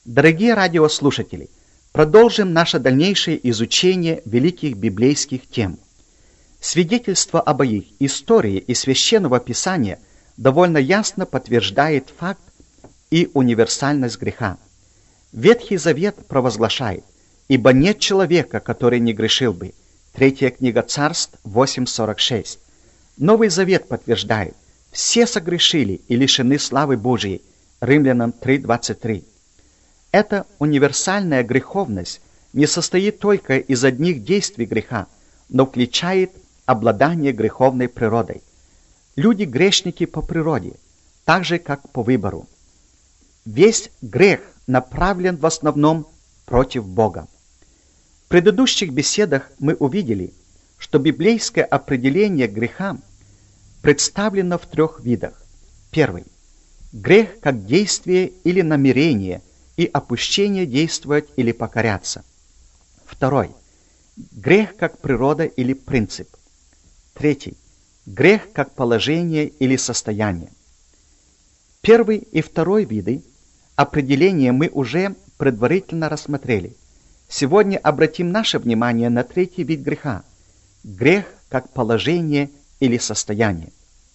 Дорогие радиослушатели, продолжим наше дальнейшее изучение великих библейских тем. Свидетельство об их истории и Священного Писания довольно ясно подтверждает факт и универсальность греха. Ветхий Завет провозглашает: «Ибо нет человека, который не грешил бы». Третья книга Царств 8:46. Новый Завет подтверждает: «Все согрешили и лишены славы Божией». Римлянам 3:23. Эта универсальная греховность не состоит только из одних действий греха, но включает обладание греховной природой. Люди грешники по природе, так же, как по выбору. Весь грех направлен в основном против Бога. В предыдущих беседах мы увидели, что библейское определение греха представлено в трех видах. Первый. Грех как действие или намерение и опущение действовать или покоряться. Второй. Грех как природа или принцип. Третий. Грех как положение или состояние. Первый и второй виды определения мы уже предварительно рассмотрели. Сегодня обратим наше внимание на третий вид греха – грех как положение или состояние.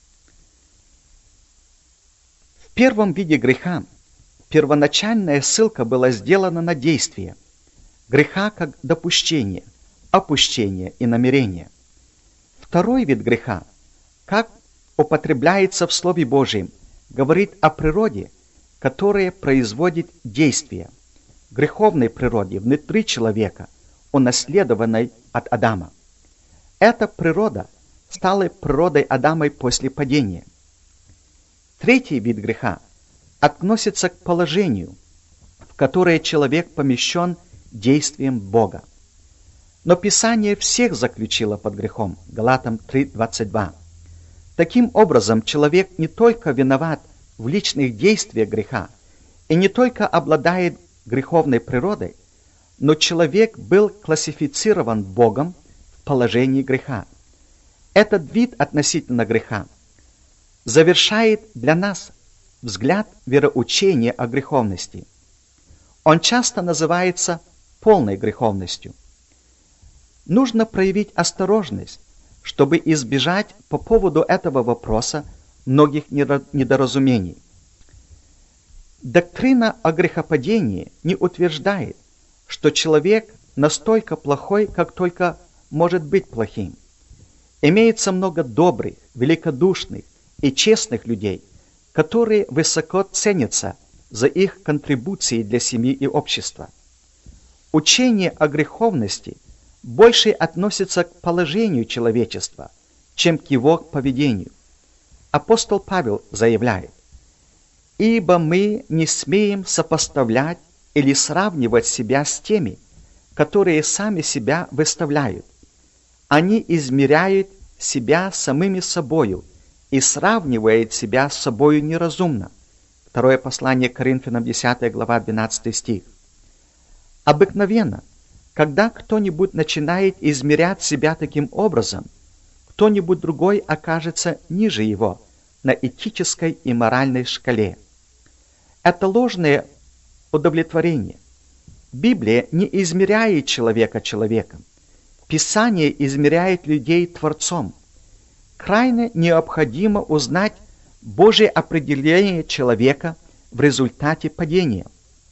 В первом виде греха первоначальная ссылка была сделана на действие греха как допущение, опущение и намерение. Второй вид греха, как употребляется в Слове Божьем, говорит о природе, которая производит действие, греховной природе внутри человека, унаследованной от Адама. Эта природа стала природой Адама после падения. Третий вид греха относится к положению, в которое человек помещен действием Бога. Но Писание всех заключило под грехом. Галатам 3:22. Таким образом, человек не только виноват в личных действиях греха и не только обладает греховной природой, но человек был классифицирован Богом в положении греха. Этот вид относительно греха завершает для нас взгляд вероучения о греховности. Он часто называется полной греховностью. Нужно проявить осторожность, чтобы избежать по поводу этого вопроса многих недоразумений. Доктрина о грехопадении не утверждает, что человек настолько плохой, как только может быть плохим. Имеется много добрых, великодушных и честных людей, которые высоко ценятся за их контрибуции для семьи и общества. Учение о греховности больше относится к положению человечества, чем к его поведению. Апостол Павел заявляет: «Ибо мы не смеем сопоставлять или сравнивать себя с теми, которые сами себя выставляют. Они измеряют себя самими собою и сравнивают себя с собою неразумно». Второе послание к Коринфянам, 10 глава, 12 стих. Обыкновенно, когда кто-нибудь начинает измерять себя таким образом, кто-нибудь другой окажется ниже его на этической и моральной шкале. Это ложное удовлетворение. Библия не измеряет человека человеком. Писание измеряет людей Творцом. Крайне необходимо узнать Божье определение человека в результате падения.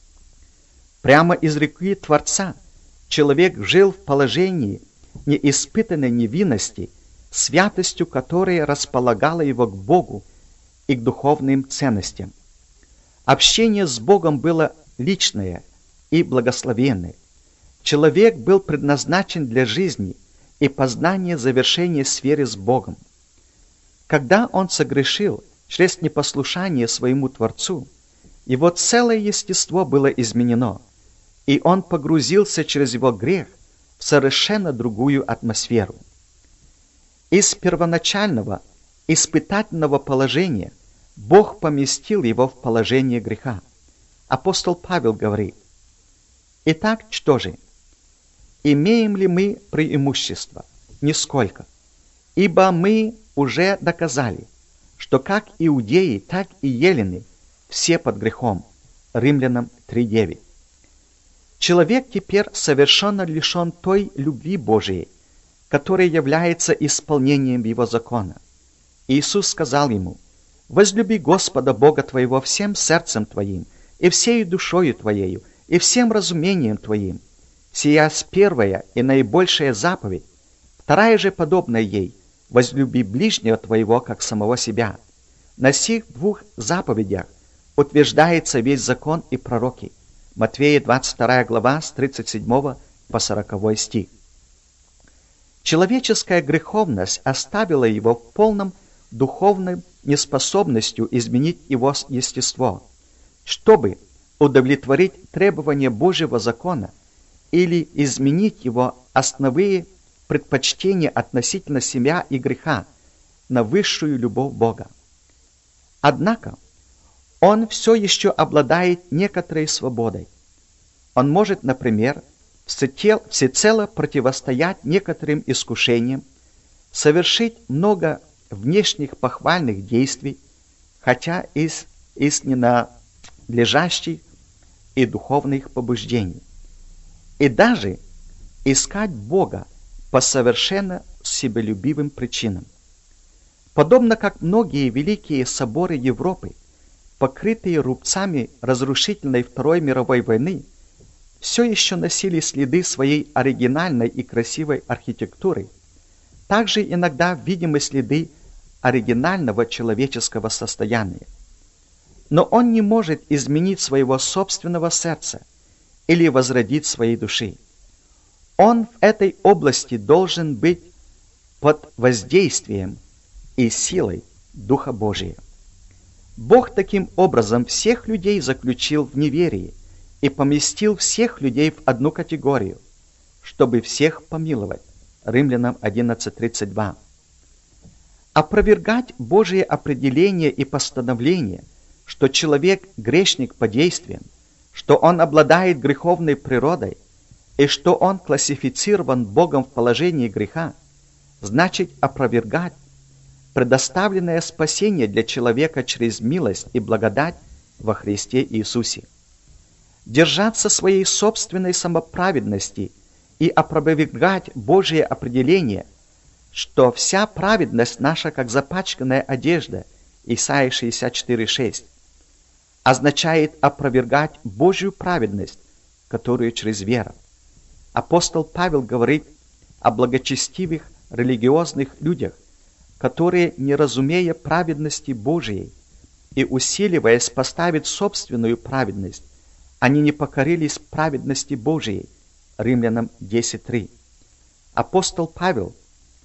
Прямо из руки Творца человек жил в положении неиспытанной невинности, святостью которой располагала его к Богу и к духовным ценностям. Общение с Богом было личное и благословенное. Человек был предназначен для жизни и познания завершения сферы с Богом. Когда он согрешил через непослушание своему Творцу, его целое естество было изменено, и он погрузился через его грех в совершенно другую атмосферу. Из первоначального испытательного положения Бог поместил его в положение греха. Апостол Павел говорит: «Итак, что же? Имеем ли мы преимущество? Нисколько. Ибо мы уже доказали, что как иудеи, так и елены все под грехом». Римлянам 3:9. Человек теперь совершенно лишен той любви Божией, которая является исполнением Его закона. Иисус сказал ему: «Возлюби Господа Бога твоего всем сердцем твоим, и всею душою твоею, и всем разумением твоим. Сия первая и наибольшая заповедь. Вторая же подобная ей: возлюби ближнего твоего, как самого себя». На сих двух заповедях утверждается весь закон и пророки. Матфея 22 глава с 37 по 40 стих. Человеческая греховность оставила его в полном духовной неспособностью изменить его естество, чтобы удовлетворить требования Божьего закона или изменить его основные предпочтения относительно себя и греха на высшую любовь Бога. Однако он все еще обладает некоторой свободой. Он может, например, всецело противостоять некоторым искушениям, совершить много внешних похвальных действий, хотя из ненадлежащих и духовных побуждений, и даже искать Бога по совершенно себелюбивым причинам. Подобно как многие великие соборы Европы, покрытые рубцами разрушительной Второй мировой войны, все еще носили следы своей оригинальной и красивой архитектуры, также иногда видимы следы оригинального человеческого состояния. Но он не может изменить своего собственного сердца или возродить своей души. Он в этой области должен быть под воздействием и силой Духа Божия. Бог таким образом всех людей заключил в неверии и поместил всех людей в одну категорию, чтобы всех помиловать. Римлянам 11:32. Опровергать Божие определение и постановление, что человек грешник по действиям, что он обладает греховной природой и что он классифицирован Богом в положении греха, значит опровергать предоставленное спасение для человека через милость и благодать во Христе Иисусе. Держаться своей собственной самоправедности и опровергать Божие определение, что вся праведность наша, как запачканная одежда, Исайя 64:6, означает опровергать Божью праведность, которую через веру. Апостол Павел говорит о благочестивых религиозных людях, которые, не разумея праведности Божией и усиливаясь поставить собственную праведность, они не покорились праведности Божией. Римлянам 10:3. Апостол Павел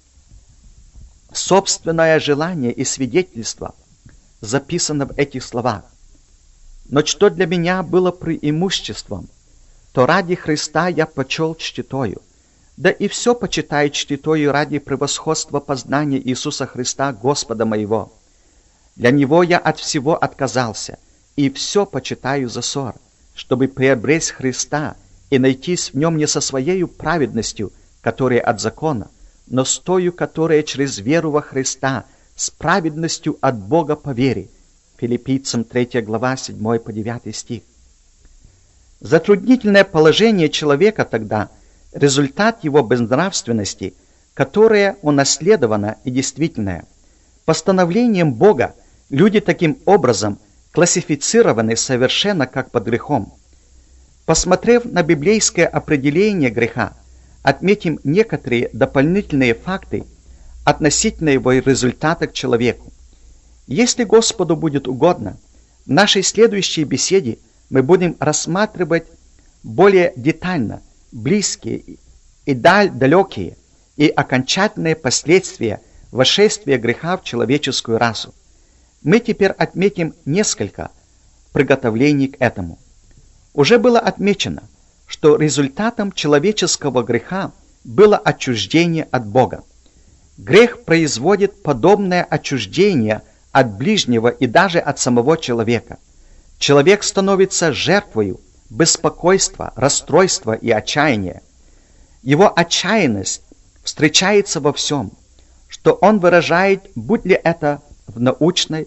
собственное желание и свидетельство записано в этих словах: «Но что для меня было преимуществом, то ради Христа я почел чтитою, да и все почитаю чтитою ради превосходства познания Иисуса Христа, Господа моего. Для Него я от всего отказался, и все почитаю за ссор, чтобы приобрести Христа и найтись в Нем не со своею праведностью, которая от закона, но с тою, которая через веру во Христа, с праведностью от Бога по вере». Филиппийцам 3 глава 7 по 9 стих. Затруднительное положение человека тогда – результат его безнравственности, которая унаследована и действительная. Постановлением Бога люди таким образом классифицированы совершенно как под грехом. Посмотрев на библейское определение греха, отметим некоторые дополнительные факты относительно его результата к человеку. Если Господу будет угодно, в нашей следующей беседе мы будем рассматривать более детально близкие и далекие и окончательные последствия вошествия греха в человеческую расу. Мы теперь отметим несколько приготовлений к этому. Уже было отмечено, что результатом человеческого греха было отчуждение от Бога. Грех производит подобное отчуждение от ближнего и даже от самого человека. Человек становится жертвою беспокойства, расстройства и отчаяния. Его отчаянность встречается во всем, что он выражает, будь ли это в научной,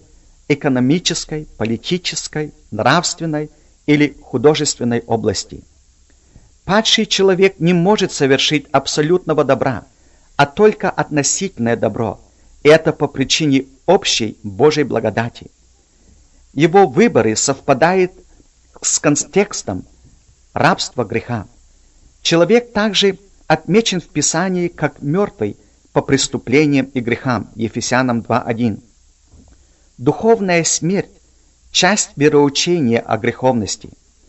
экономической, политической, нравственной или художественной области. Падший человек не может совершить абсолютного добра, а только относительное добро, и это по причине общей Божьей благодати. Его выборы совпадают с контекстом рабства греха. Человек также отмечен в Писании как мертвый по преступлениям и грехам, Ефесянам 2:1. Духовная смерть – часть вероучения о греховности.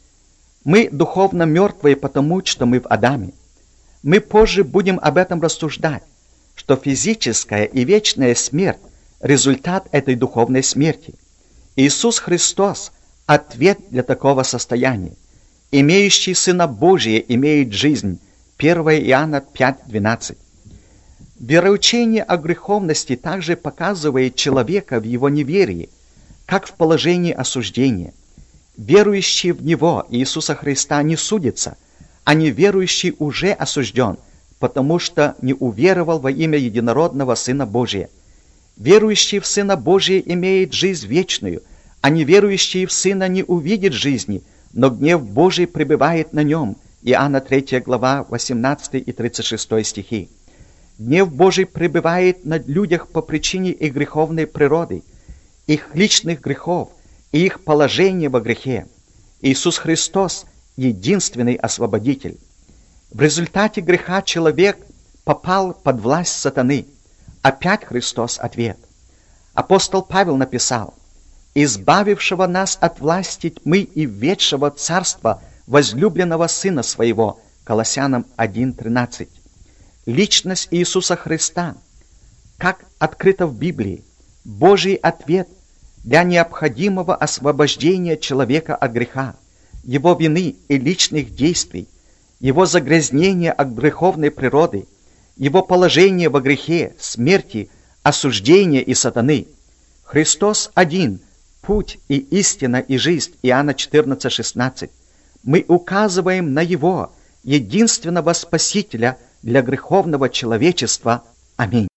Мы духовно мертвые потому, что мы в Адаме. Мы позже будем об этом рассуждать, что физическая и вечная смерть – результат этой духовной смерти. Иисус Христос – ответ для такого состояния. Имеющий Сына Божия имеет жизнь. 1 Иоанна 5:12. Вероучение о греховности также показывает человека в его неверии, как в положении осуждения. Верующий в Него, Иисуса Христа, не судится, а неверующий уже осужден, потому что не уверовал во имя единородного Сына Божия. Верующий в Сына Божия имеет жизнь вечную, а неверующий в Сына не увидит жизни, но гнев Божий пребывает на нем. Иоанна 3 глава 18 и 36 стихи. Гнев Божий пребывает на людях по причине их греховной природы, их личных грехов и их положения во грехе. Иисус Христос – единственный освободитель. В результате греха человек попал под власть сатаны. Опять Христос ответ. Апостол Павел написал: «Избавившего нас от власти тьмы и введшего царства возлюбленного Сына Своего». Колоссянам 1:13. Личность Иисуса Христа, как открыто в Библии, Божий ответ для необходимого освобождения человека от греха, его вины и личных действий, его загрязнения от греховной природы, его положение во грехе, смерти, осуждения и сатаны. Христос один, путь и истина и жизнь. Иоанна 14:16. Мы указываем на Его, единственного Спасителя для греховного человечества. Аминь.